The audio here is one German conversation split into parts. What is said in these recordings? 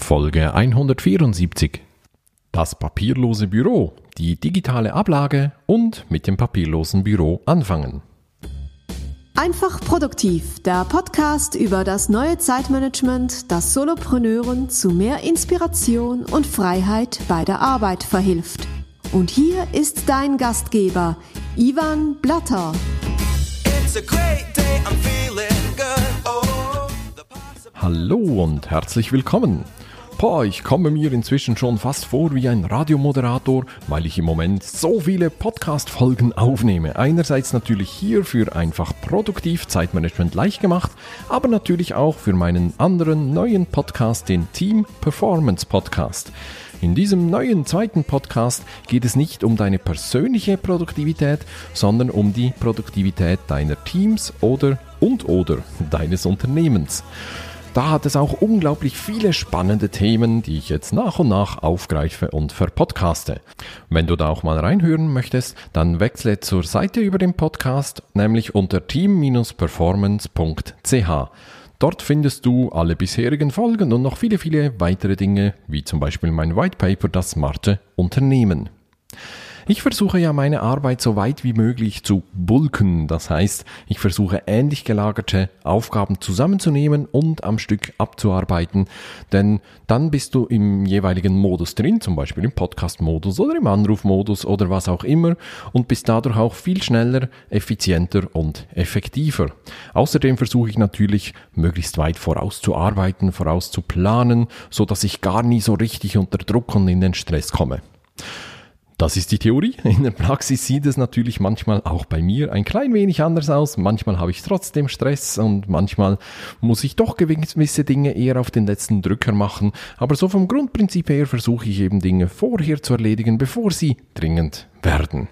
Folge 174. Das papierlose Büro, die digitale Ablage und mit dem papierlosen Büro anfangen. Einfach produktiv, der Podcast über das neue Zeitmanagement, das Solopreneuren zu mehr Inspiration und Freiheit bei der Arbeit verhilft. Und hier ist dein Gastgeber, Ivan Blatter. Hallo und herzlich willkommen. Ich komme mir inzwischen schon fast vor wie ein Radiomoderator, weil ich im Moment so viele Podcast-Folgen aufnehme. Einerseits natürlich hier für einfach produktiv Zeitmanagement leicht gemacht, aber natürlich auch für meinen anderen neuen Podcast, den Team Performance Podcast. In diesem neuen zweiten Podcast geht es nicht um deine persönliche Produktivität, sondern um die Produktivität deiner Teams oder deines Unternehmens. Da hat es auch unglaublich viele spannende Themen, die ich jetzt nach und nach aufgreife und verpodcaste. Wenn du da auch mal reinhören möchtest, dann wechsle zur Seite über den Podcast, nämlich unter team-performance.ch. Dort findest du alle bisherigen Folgen und noch viele, viele weitere Dinge, wie zum Beispiel mein White Paper, das smarte Unternehmen. Ich versuche ja meine Arbeit so weit wie möglich zu bulken, das heißt, ich versuche ähnlich gelagerte Aufgaben zusammenzunehmen und am Stück abzuarbeiten, denn dann bist du im jeweiligen Modus drin, zum Beispiel im Podcast-Modus oder im Anrufmodus oder was auch immer und bist dadurch auch viel schneller, effizienter und effektiver. Außerdem versuche ich natürlich, möglichst weit vorauszuarbeiten, vorauszuplanen, so dass ich gar nie so richtig unter Druck und in den Stress komme. Das ist die Theorie. In der Praxis sieht es natürlich manchmal auch bei mir ein klein wenig anders aus. Manchmal habe ich trotzdem Stress und manchmal muss ich doch gewisse Dinge eher auf den letzten Drücker machen. Aber so vom Grundprinzip her versuche ich eben Dinge vorher zu erledigen, bevor sie dringend werden.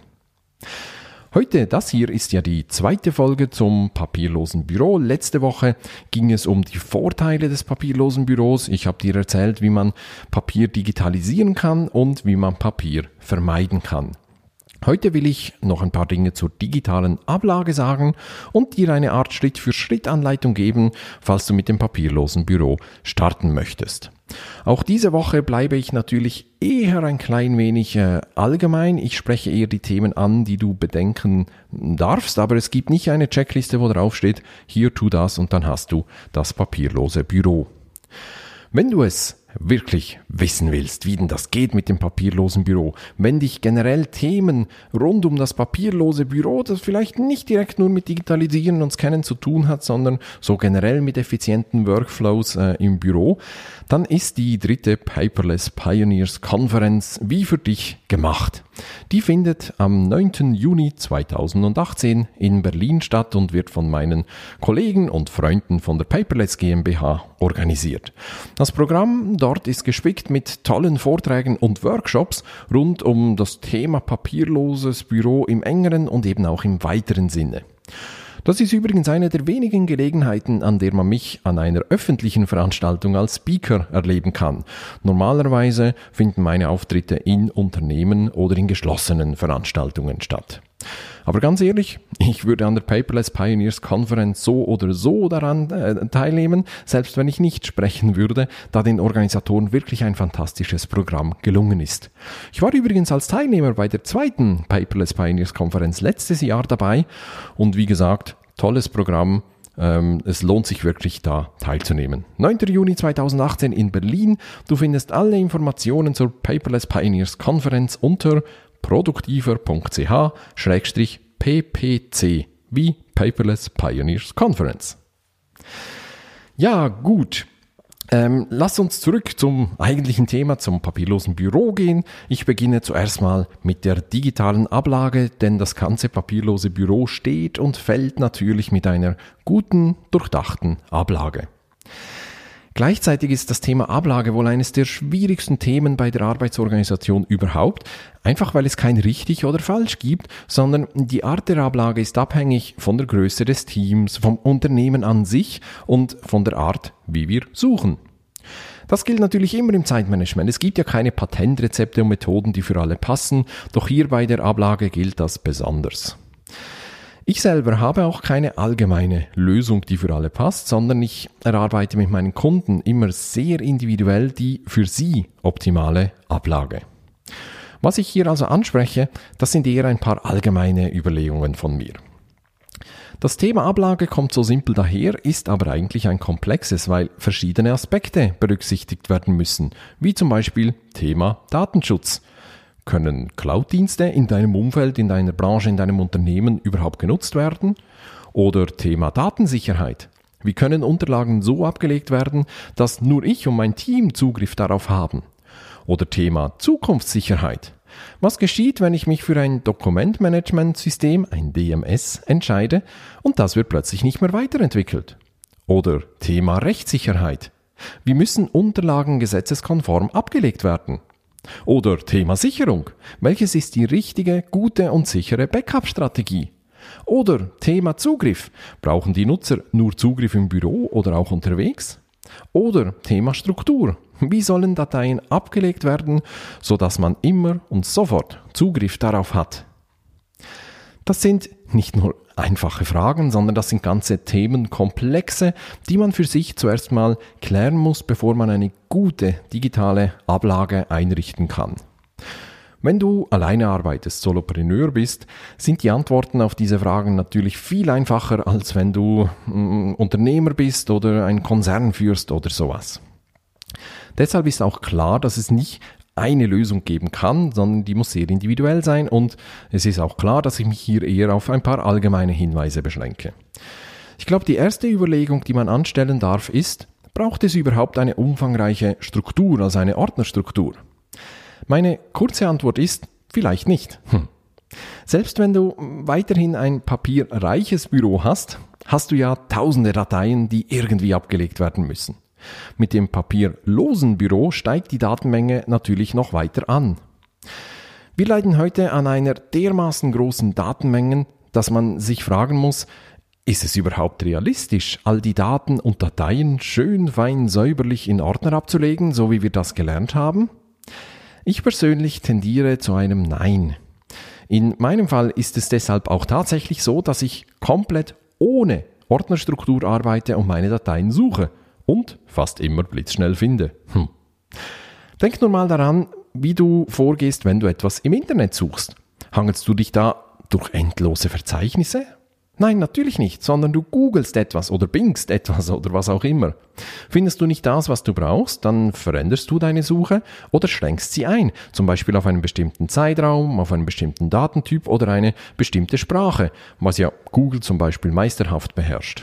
Heute, das hier ist ja die zweite Folge zum papierlosen Büro. Letzte Woche ging es um die Vorteile des papierlosen Büros. Ich habe dir erzählt, wie man Papier digitalisieren kann und wie man Papier vermeiden kann. Heute will ich noch ein paar Dinge zur digitalen Ablage sagen und dir eine Art Schritt-für-Schritt-Anleitung geben, falls du mit dem papierlosen Büro starten möchtest. Auch diese Woche bleibe ich natürlich eher ein klein wenig allgemein. Ich spreche eher die Themen an, die du bedenken darfst, aber es gibt nicht eine Checkliste, wo drauf steht, hier tu das und dann hast du das papierlose Büro. Wenn du es wirklich wissen willst, wie denn das geht mit dem papierlosen Büro, wenn dich generell Themen rund um das papierlose Büro, das vielleicht nicht direkt nur mit Digitalisieren und Scannen zu tun hat, sondern so generell mit effizienten Workflows im Büro, dann ist die 3. Paperless Pioneers Konferenz wie für dich gemacht. Die findet am 9. Juni 2018 in Berlin statt und wird von meinen Kollegen und Freunden von der Paperless GmbH organisiert. Das Programm dort ist gespickt mit tollen Vorträgen und Workshops rund um das Thema papierloses Büro im engeren und eben auch im weiteren Sinne. Das ist übrigens eine der wenigen Gelegenheiten, an der man mich an einer öffentlichen Veranstaltung als Speaker erleben kann. Normalerweise finden meine Auftritte in Unternehmen oder in geschlossenen Veranstaltungen statt. Aber ganz ehrlich, ich würde an der Paperless Pioneers Konferenz so oder so daran teilnehmen, selbst wenn ich nicht sprechen würde, da den Organisatoren wirklich ein fantastisches Programm gelungen ist. Ich war übrigens als Teilnehmer bei der 2. Paperless Pioneers Konferenz letztes Jahr dabei und wie gesagt, tolles Programm. Es lohnt sich wirklich, da teilzunehmen. 9. Juni 2018 in Berlin. Du findest alle Informationen zur Paperless Pioneers Konferenz unter produktiver.ch/ppc wie Paperless Pioneers Conference. Ja, gut. Lass uns zurück zum eigentlichen Thema, zum papierlosen Büro gehen. Ich beginne zuerst mal mit der digitalen Ablage, denn das ganze papierlose Büro steht und fällt natürlich mit einer guten, durchdachten Ablage. Gleichzeitig ist das Thema Ablage wohl eines der schwierigsten Themen bei der Arbeitsorganisation überhaupt, einfach weil es kein richtig oder falsch gibt, sondern die Art der Ablage ist abhängig von der Größe des Teams, vom Unternehmen an sich und von der Art, wie wir suchen. Das gilt natürlich immer im Zeitmanagement. Es gibt ja keine Patentrezepte und Methoden, die für alle passen, doch hier bei der Ablage gilt das besonders. Ich selber habe auch keine allgemeine Lösung, die für alle passt, sondern ich erarbeite mit meinen Kunden immer sehr individuell die für sie optimale Ablage. Was ich hier also anspreche, das sind eher ein paar allgemeine Überlegungen von mir. Das Thema Ablage kommt so simpel daher, ist aber eigentlich ein komplexes, weil verschiedene Aspekte berücksichtigt werden müssen, wie zum Beispiel Thema Datenschutz. Können Cloud-Dienste in deinem Umfeld, in deiner Branche, in deinem Unternehmen überhaupt genutzt werden? Oder Thema Datensicherheit. Wie können Unterlagen so abgelegt werden, dass nur ich und mein Team Zugriff darauf haben? Oder Thema Zukunftssicherheit. Was geschieht, wenn ich mich für ein Dokumentmanagementsystem, ein DMS, entscheide und das wird plötzlich nicht mehr weiterentwickelt? Oder Thema Rechtssicherheit. Wie müssen Unterlagen gesetzeskonform abgelegt werden? Oder Thema Sicherung. Welches ist die richtige, gute und sichere Backup-Strategie? Oder Thema Zugriff. Brauchen die Nutzer nur Zugriff im Büro oder auch unterwegs? Oder Thema Struktur. Wie sollen Dateien abgelegt werden, sodass man immer und sofort Zugriff darauf hat? Das sind nicht nur einfache Fragen, sondern das sind ganze Themenkomplexe, die man für sich zuerst mal klären muss, bevor man eine gute digitale Ablage einrichten kann. Wenn du alleine arbeitest, Solopreneur bist, sind die Antworten auf diese Fragen natürlich viel einfacher, als wenn du Unternehmer bist oder einen Konzern führst oder sowas. Deshalb ist auch klar, dass es nicht eine Lösung geben kann, sondern die muss sehr individuell sein und es ist auch klar, dass ich mich hier eher auf ein paar allgemeine Hinweise beschränke. Ich glaube, die erste Überlegung, die man anstellen darf, ist, braucht es überhaupt eine umfangreiche Struktur, also eine Ordnerstruktur? Meine kurze Antwort ist, vielleicht nicht. Selbst wenn du weiterhin ein papierreiches Büro hast, hast du ja tausende Dateien, die irgendwie abgelegt werden müssen. Mit dem papierlosen Büro steigt die Datenmenge natürlich noch weiter an. Wir leiden heute an einer dermaßen großen Datenmengen, dass man sich fragen muss, ist es überhaupt realistisch, all die Daten und Dateien schön fein säuberlich in Ordner abzulegen, so wie wir das gelernt haben? Ich persönlich tendiere zu einem Nein. In meinem Fall ist es deshalb auch tatsächlich so, dass ich komplett ohne Ordnerstruktur arbeite und meine Dateien suche. Und fast immer blitzschnell finde. Denk nur mal daran, wie du vorgehst, wenn du etwas im Internet suchst. Hangelst du dich da durch endlose Verzeichnisse? Nein, natürlich nicht, sondern du googelst etwas oder bingst etwas oder was auch immer. Findest du nicht das, was du brauchst, dann veränderst du deine Suche oder schränkst sie ein, zum Beispiel auf einen bestimmten Zeitraum, auf einen bestimmten Datentyp oder eine bestimmte Sprache, was ja Google zum Beispiel meisterhaft beherrscht.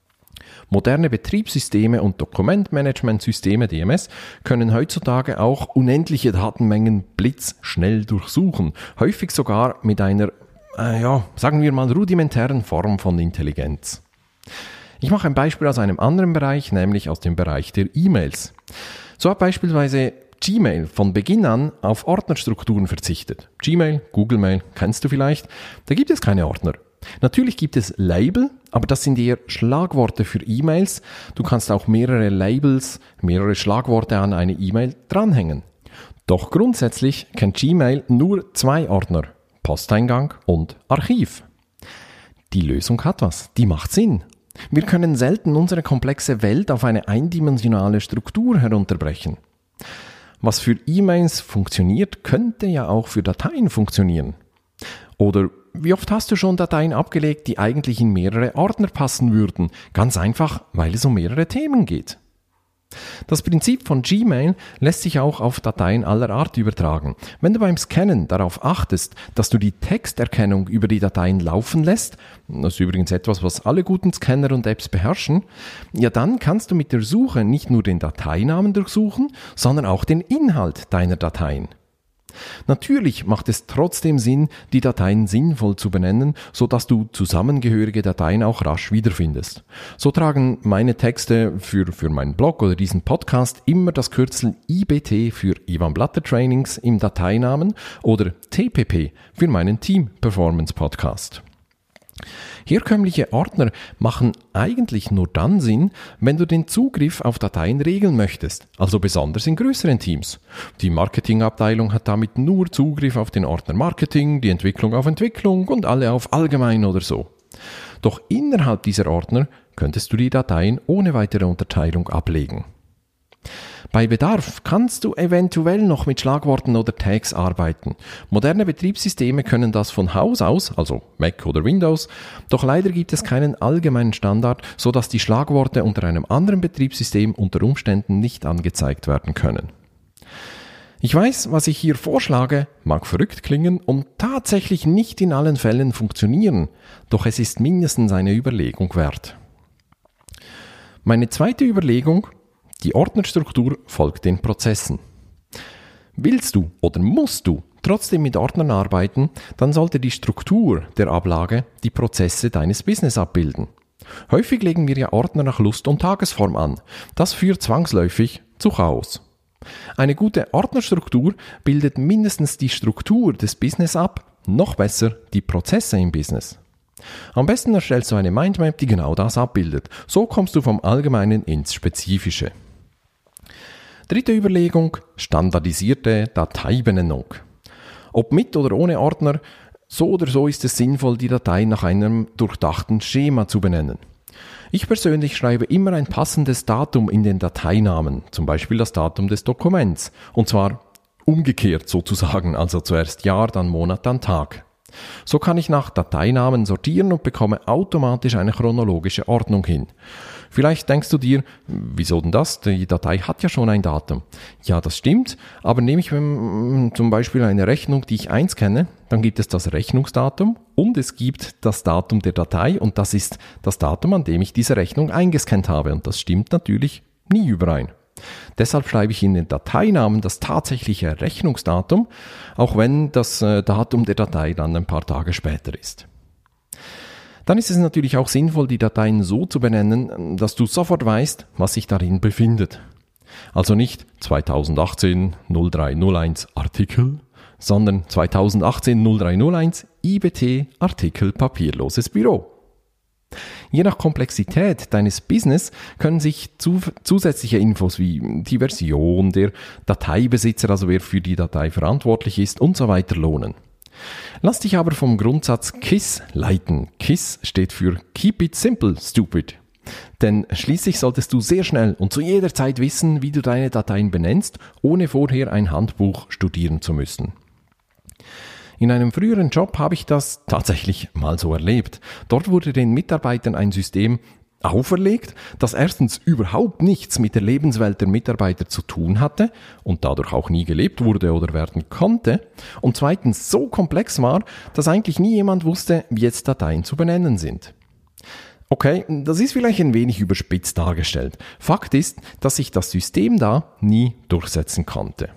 Moderne Betriebssysteme und Dokumentmanagementsysteme, DMS, können heutzutage auch unendliche Datenmengen blitzschnell durchsuchen, häufig sogar mit einer, sagen wir mal, rudimentären Form von Intelligenz. Ich mache ein Beispiel aus einem anderen Bereich, nämlich aus dem Bereich der E-Mails. So hat beispielsweise Gmail von Beginn an auf Ordnerstrukturen verzichtet. Gmail, Google Mail, kennst du vielleicht? Da gibt es keine Ordner. Natürlich gibt es Label, aber das sind eher Schlagworte für E-Mails. Du kannst auch mehrere Labels, mehrere Schlagworte an eine E-Mail dranhängen. Doch grundsätzlich kennt Gmail nur 2 Ordner, Posteingang und Archiv. Die Lösung hat was, die macht Sinn. Wir können selten unsere komplexe Welt auf eine eindimensionale Struktur herunterbrechen. Was für E-Mails funktioniert, könnte ja auch für Dateien funktionieren. Oder wie oft hast du schon Dateien abgelegt, die eigentlich in mehrere Ordner passen würden? Ganz einfach, weil es um mehrere Themen geht. Das Prinzip von Gmail lässt sich auch auf Dateien aller Art übertragen. Wenn du beim Scannen darauf achtest, dass du die Texterkennung über die Dateien laufen lässt, das ist übrigens etwas, was alle guten Scanner und Apps beherrschen, ja dann kannst du mit der Suche nicht nur den Dateinamen durchsuchen, sondern auch den Inhalt deiner Dateien. Natürlich macht es trotzdem Sinn, die Dateien sinnvoll zu benennen, sodass du zusammengehörige Dateien auch rasch wiederfindest. So tragen meine Texte für meinen Blog oder diesen Podcast immer das Kürzel IBT für Ivan Blatter Trainings im Dateinamen oder TPP für meinen Team Performance Podcast. Herkömmliche Ordner machen eigentlich nur dann Sinn, wenn du den Zugriff auf Dateien regeln möchtest, also besonders in größeren Teams. Die Marketingabteilung hat damit nur Zugriff auf den Ordner Marketing, die Entwicklung auf Entwicklung und alle auf Allgemein oder so. Doch innerhalb dieser Ordner könntest du die Dateien ohne weitere Unterteilung ablegen. Bei Bedarf kannst du eventuell noch mit Schlagworten oder Tags arbeiten. Moderne Betriebssysteme können das von Haus aus, also Mac oder Windows, doch leider gibt es keinen allgemeinen Standard, sodass die Schlagworte unter einem anderen Betriebssystem unter Umständen nicht angezeigt werden können. Ich weiß, was ich hier vorschlage, mag verrückt klingen und tatsächlich nicht in allen Fällen funktionieren, doch es ist mindestens eine Überlegung wert. Meine zweite Überlegung: Die Ordnerstruktur folgt den Prozessen. Willst du oder musst du trotzdem mit Ordnern arbeiten, dann sollte die Struktur der Ablage die Prozesse deines Business abbilden. Häufig legen wir ja Ordner nach Lust und Tagesform an. Das führt zwangsläufig zu Chaos. Eine gute Ordnerstruktur bildet mindestens die Struktur des Business ab, noch besser die Prozesse im Business. Am besten erstellst du eine Mindmap, die genau das abbildet. So kommst du vom Allgemeinen ins Spezifische. Dritte Überlegung: standardisierte Dateibenennung. Ob mit oder ohne Ordner, so oder so ist es sinnvoll, die Datei nach einem durchdachten Schema zu benennen. Ich persönlich schreibe immer ein passendes Datum in den Dateinamen, zum Beispiel das Datum des Dokuments, und zwar umgekehrt sozusagen, also zuerst Jahr, dann Monat, dann Tag. So kann ich nach Dateinamen sortieren und bekomme automatisch eine chronologische Ordnung hin. Vielleicht denkst du dir, wieso denn das? Die Datei hat ja schon ein Datum. Ja, das stimmt, aber nehme ich zum Beispiel eine Rechnung, die ich einscanne, dann gibt es das Rechnungsdatum und es gibt das Datum der Datei und das ist das Datum, an dem ich diese Rechnung eingescannt habe, und das stimmt natürlich nie überein. Deshalb schreibe ich in den Dateinamen das tatsächliche Rechnungsdatum, auch wenn das Datum der Datei dann ein paar Tage später ist. Dann ist es natürlich auch sinnvoll, die Dateien so zu benennen, dass du sofort weißt, was sich darin befindet. Also nicht 2018 0301 Artikel, sondern 2018 0301 IBT Artikel papierloses Büro. Je nach Komplexität deines Business können sich zusätzliche Infos wie die Version, der Dateibesitzer, also wer für die Datei verantwortlich ist und so weiter lohnen. Lass dich aber vom Grundsatz KISS leiten. KISS steht für Keep it simple, stupid. Denn schließlich solltest du sehr schnell und zu jeder Zeit wissen, wie du deine Dateien benennst, ohne vorher ein Handbuch studieren zu müssen. In einem früheren Job habe ich das tatsächlich mal so erlebt. Dort wurde den Mitarbeitern ein System auferlegt, das erstens überhaupt nichts mit der Lebenswelt der Mitarbeiter zu tun hatte und dadurch auch nie gelebt wurde oder werden konnte, und zweitens so komplex war, dass eigentlich nie jemand wusste, wie jetzt Dateien zu benennen sind. Okay, das ist vielleicht ein wenig überspitzt dargestellt. Fakt ist, dass sich das System da nie durchsetzen konnte.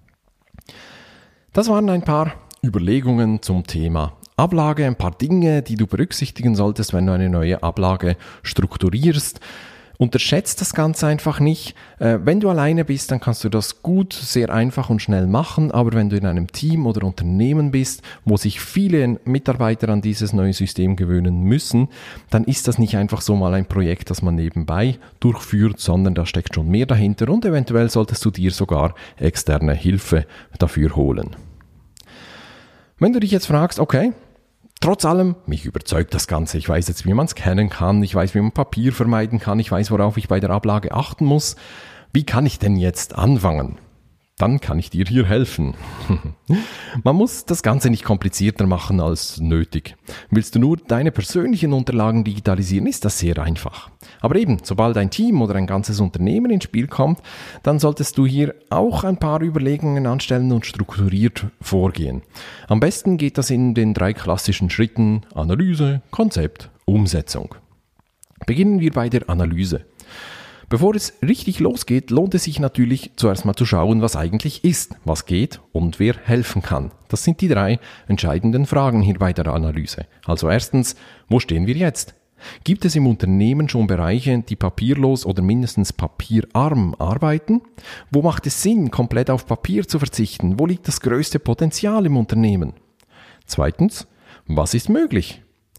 Das waren ein paar Überlegungen zum Thema Ablage, ein paar Dinge, die du berücksichtigen solltest, wenn du eine neue Ablage strukturierst. Unterschätzt das Ganze einfach nicht. Wenn du alleine bist, dann kannst du das gut, sehr einfach und schnell machen. Aber wenn du in einem Team oder Unternehmen bist, wo sich viele Mitarbeiter an dieses neue System gewöhnen müssen, dann ist das nicht einfach so mal ein Projekt, das man nebenbei durchführt, sondern da steckt schon mehr dahinter und eventuell solltest du dir sogar externe Hilfe dafür holen. Wenn du dich jetzt fragst, okay, trotz allem, mich überzeugt das Ganze, ich weiß jetzt, wie man es scannen kann, ich weiß, wie man Papier vermeiden kann, ich weiß, worauf ich bei der Ablage achten muss, wie kann ich denn jetzt anfangen? Dann kann ich dir hier helfen. Man muss das Ganze nicht komplizierter machen als nötig. Willst du nur deine persönlichen Unterlagen digitalisieren, ist das sehr einfach. Aber eben, sobald ein Team oder ein ganzes Unternehmen ins Spiel kommt, dann solltest du hier auch ein paar Überlegungen anstellen und strukturiert vorgehen. Am besten geht das in den 3 klassischen Schritten: Analyse, Konzept, Umsetzung. Beginnen wir bei der Analyse. Bevor es richtig losgeht, lohnt es sich natürlich zuerst mal zu schauen, was eigentlich ist, was geht und wer helfen kann. Das sind die 3 entscheidenden Fragen hier bei der Analyse. Also erstens, wo stehen wir jetzt? Gibt es im Unternehmen schon Bereiche, die papierlos oder mindestens papierarm arbeiten? Wo macht es Sinn, komplett auf Papier zu verzichten? Wo liegt das größte Potenzial im Unternehmen? Zweitens, was ist möglich?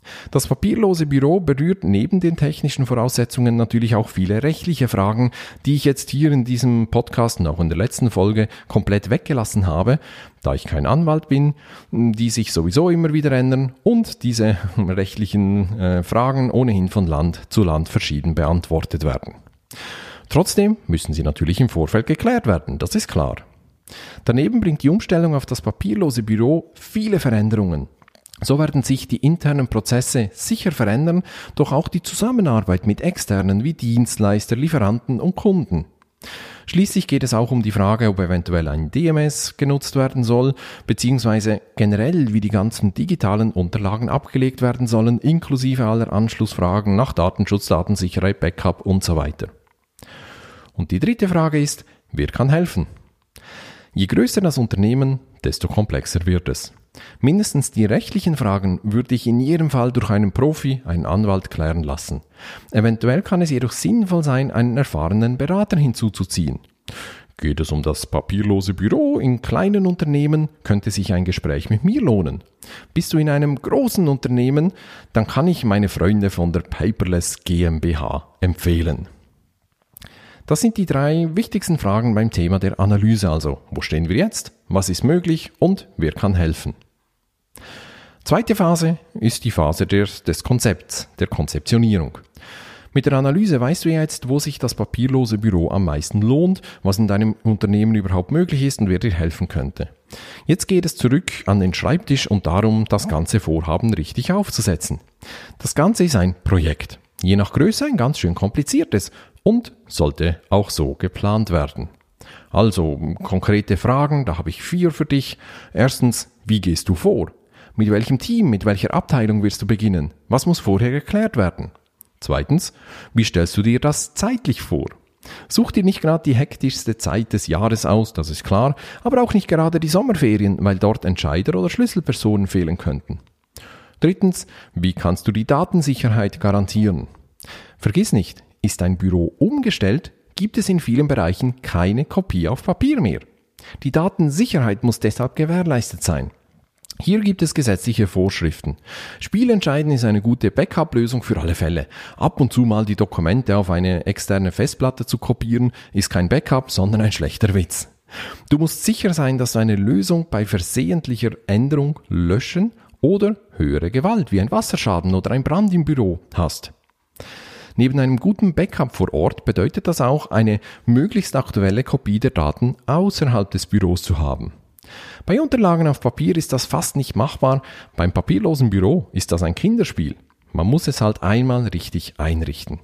Das papierlose Büro berührt neben den technischen Voraussetzungen natürlich auch viele rechtliche Fragen, die ich jetzt hier in diesem Podcast und auch in der letzten Folge komplett weggelassen habe, da ich kein Anwalt bin, die sich sowieso immer wieder ändern und diese rechtlichen Fragen ohnehin von Land zu Land verschieden beantwortet werden. Trotzdem müssen sie natürlich im Vorfeld geklärt werden, das ist klar. Daneben bringt die Umstellung auf das papierlose Büro viele Veränderungen. So werden sich die internen Prozesse sicher verändern, doch auch die Zusammenarbeit mit Externen wie Dienstleister, Lieferanten und Kunden. Schließlich geht es auch um die Frage, ob eventuell ein DMS genutzt werden soll, beziehungsweise generell, wie die ganzen digitalen Unterlagen abgelegt werden sollen, inklusive aller Anschlussfragen nach Datenschutz, Datensicherheit, Backup und so weiter. Und die dritte Frage ist, wer kann helfen? Je größer das Unternehmen, desto komplexer wird es. Mindestens die rechtlichen Fragen würde ich in jedem Fall durch einen Profi, einen Anwalt klären lassen. Eventuell kann es jedoch sinnvoll sein, einen erfahrenen Berater hinzuzuziehen. Geht es um das papierlose Büro in kleinen Unternehmen, könnte sich ein Gespräch mit mir lohnen. Bist du in einem großen Unternehmen, dann kann ich meine Freunde von der Paperless GmbH empfehlen. Das sind die 3 wichtigsten Fragen beim Thema der Analyse also. Wo stehen wir jetzt? Was ist möglich? Und wer kann helfen? Zweite Phase ist die Phase des Konzepts, der Konzeptionierung. Mit der Analyse weißt du ja jetzt, wo sich das papierlose Büro am meisten lohnt, was in deinem Unternehmen überhaupt möglich ist und wer dir helfen könnte. Jetzt geht es zurück an den Schreibtisch und darum, das ganze Vorhaben richtig aufzusetzen. Das Ganze ist ein Projekt. Je nach Größe ein ganz schön kompliziertes und sollte auch so geplant werden. Also konkrete Fragen, da habe ich 4 für dich. Erstens, wie gehst du vor? Mit welchem Team, mit welcher Abteilung wirst du beginnen? Was muss vorher geklärt werden? Zweitens, wie stellst du dir das zeitlich vor? Such dir nicht gerade die hektischste Zeit des Jahres aus, das ist klar, aber auch nicht gerade die Sommerferien, weil dort Entscheider oder Schlüsselpersonen fehlen könnten. Drittens, wie kannst du die Datensicherheit garantieren? Vergiss nicht, ist dein Büro umgestellt, gibt es in vielen Bereichen keine Kopie auf Papier mehr. Die Datensicherheit muss deshalb gewährleistet sein. Hier gibt es gesetzliche Vorschriften. Spielentscheidend ist eine gute Backup-Lösung für alle Fälle. Ab und zu mal die Dokumente auf eine externe Festplatte zu kopieren, ist kein Backup, sondern ein schlechter Witz. Du musst sicher sein, dass du eine Lösung bei versehentlicher Änderung, Löschen oder höhere Gewalt wie ein Wasserschaden oder ein Brand im Büro hast. Neben einem guten Backup vor Ort bedeutet das auch, eine möglichst aktuelle Kopie der Daten außerhalb des Büros zu haben. Bei Unterlagen auf Papier ist das fast nicht machbar, beim papierlosen Büro ist das ein Kinderspiel. Man muss es halt einmal richtig einrichten.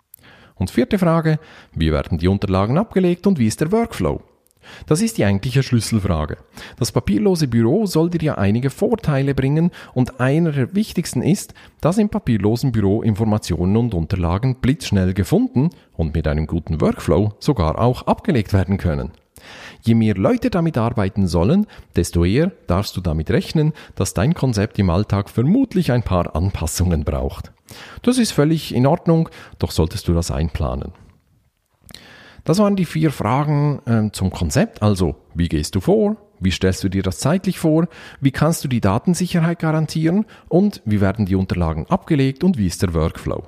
Und 4. Frage, wie werden die Unterlagen abgelegt und wie ist der Workflow? Das ist die eigentliche Schlüsselfrage. Das papierlose Büro soll dir ja einige Vorteile bringen und einer der wichtigsten ist, dass im papierlosen Büro Informationen und Unterlagen blitzschnell gefunden und mit einem guten Workflow sogar auch abgelegt werden können. Je mehr Leute damit arbeiten sollen, desto eher darfst du damit rechnen, dass dein Konzept im Alltag vermutlich ein paar Anpassungen braucht. Das ist völlig in Ordnung, doch solltest du das einplanen. Das waren die 4 Fragen zum Konzept, also wie gehst du vor, wie stellst du dir das zeitlich vor, wie kannst du die Datensicherheit garantieren und wie werden die Unterlagen abgelegt und wie ist der Workflow.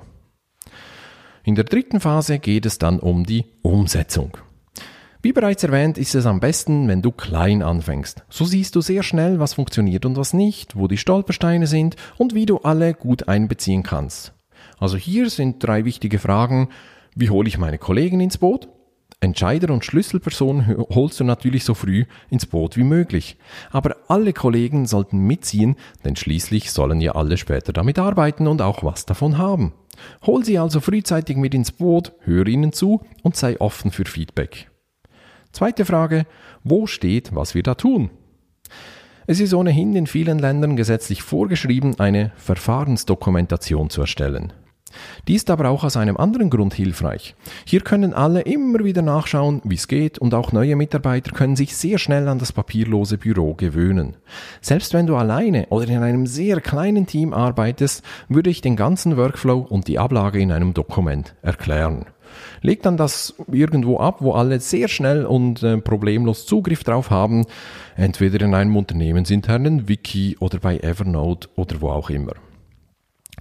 In der 3. Phase geht es dann um die Umsetzung. Wie bereits erwähnt, ist es am besten, wenn du klein anfängst. So siehst du sehr schnell, was funktioniert und was nicht, wo die Stolpersteine sind und wie du alle gut einbeziehen kannst. Also hier sind 3 wichtige Fragen. Wie hole ich meine Kollegen ins Boot? Entscheider und Schlüsselpersonen holst du natürlich so früh ins Boot wie möglich. Aber alle Kollegen sollten mitziehen, denn schließlich sollen ja alle später damit arbeiten und auch was davon haben. Hol sie also frühzeitig mit ins Boot, höre ihnen zu und sei offen für Feedback. 2. Frage, wo steht, was wir da tun? Es ist ohnehin in vielen Ländern gesetzlich vorgeschrieben, eine Verfahrensdokumentation zu erstellen. Die ist aber auch aus einem anderen Grund hilfreich. Hier können alle immer wieder nachschauen, wie es geht und auch neue Mitarbeiter können sich sehr schnell an das papierlose Büro gewöhnen. Selbst wenn du alleine oder in einem sehr kleinen Team arbeitest, würde ich den ganzen Workflow und die Ablage in einem Dokument erklären. Leg dann das irgendwo ab, wo alle sehr schnell und problemlos Zugriff drauf haben, entweder in einem unternehmensinternen Wiki oder bei Evernote oder wo auch immer.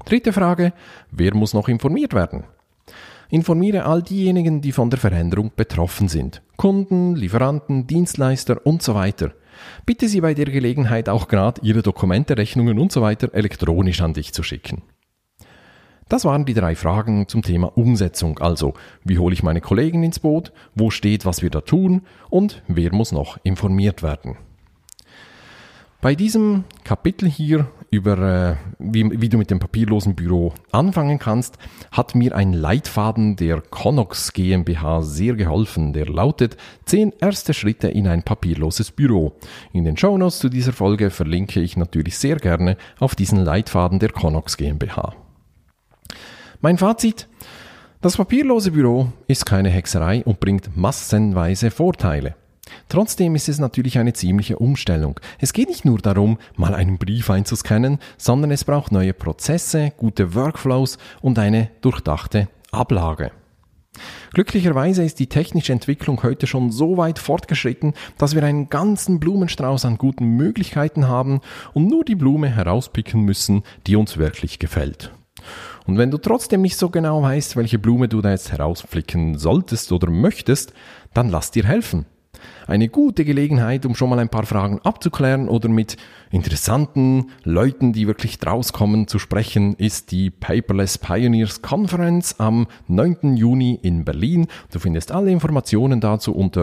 Dritte Frage, wer muss noch informiert werden? Informiere all diejenigen, die von der Veränderung betroffen sind. Kunden, Lieferanten, Dienstleister und so weiter. Bitte sie bei der Gelegenheit auch gerade ihre Dokumente, Rechnungen und so weiter elektronisch an dich zu schicken. Das waren die 3 Fragen zum Thema Umsetzung, also wie hole ich meine Kollegen ins Boot, wo steht, was wir da tun und wer muss noch informiert werden. Bei diesem Kapitel hier über wie du mit dem papierlosen Büro anfangen kannst, hat mir ein Leitfaden der Connox GmbH sehr geholfen. Der lautet 10 erste Schritte in ein papierloses Büro. In den Shownotes zu dieser Folge verlinke ich natürlich sehr gerne auf diesen Leitfaden der Connox GmbH. Mein Fazit: Das papierlose Büro ist keine Hexerei und bringt massenweise Vorteile. Trotzdem ist es natürlich eine ziemliche Umstellung. Es geht nicht nur darum, mal einen Brief einzuscannen, sondern es braucht neue Prozesse, gute Workflows und eine durchdachte Ablage. Glücklicherweise ist die technische Entwicklung heute schon so weit fortgeschritten, dass wir einen ganzen Blumenstrauß an guten Möglichkeiten haben und nur die Blume herauspicken müssen, die uns wirklich gefällt. Und wenn du trotzdem nicht so genau weißt, welche Blume du da jetzt herauspflücken solltest oder möchtest, dann lass dir helfen. Eine gute Gelegenheit, um schon mal ein paar Fragen abzuklären oder mit interessanten Leuten, die wirklich draus kommen, zu sprechen, ist die Paperless Pioneers Conference am 9. Juni in Berlin. Du findest alle Informationen dazu unter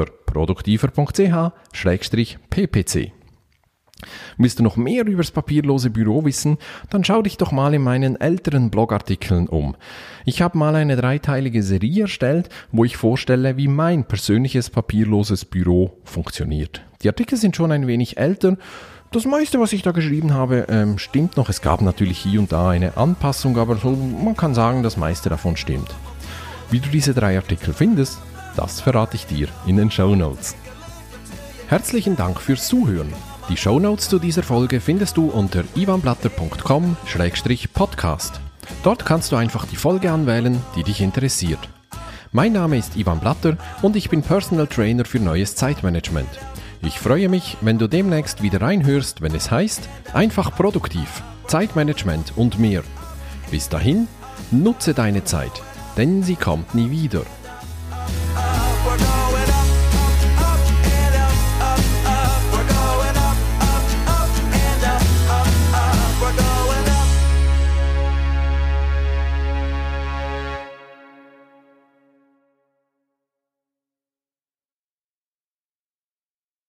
produktiver.ch/ppc. Willst du noch mehr über das papierlose Büro wissen, dann schau dich doch mal in meinen älteren Blogartikeln um. Ich habe mal eine 3-teilige Serie erstellt, wo ich vorstelle, wie mein persönliches papierloses Büro funktioniert. Die Artikel sind schon ein wenig älter. Das meiste, was ich da geschrieben habe, stimmt noch. Es gab natürlich hier und da eine Anpassung, aber so, man kann sagen, das meiste davon stimmt. Wie du diese 3 Artikel findest, das verrate ich dir in den Shownotes. Herzlichen Dank fürs Zuhören. Die Shownotes zu dieser Folge findest du unter ivanblatter.com/podcast. Dort kannst du einfach die Folge anwählen, die dich interessiert. Mein Name ist Ivan Blatter und ich bin Personal Trainer für neues Zeitmanagement. Ich freue mich, wenn du demnächst wieder reinhörst, wenn es heißt, einfach produktiv, Zeitmanagement und mehr. Bis dahin, nutze deine Zeit, denn sie kommt nie wieder.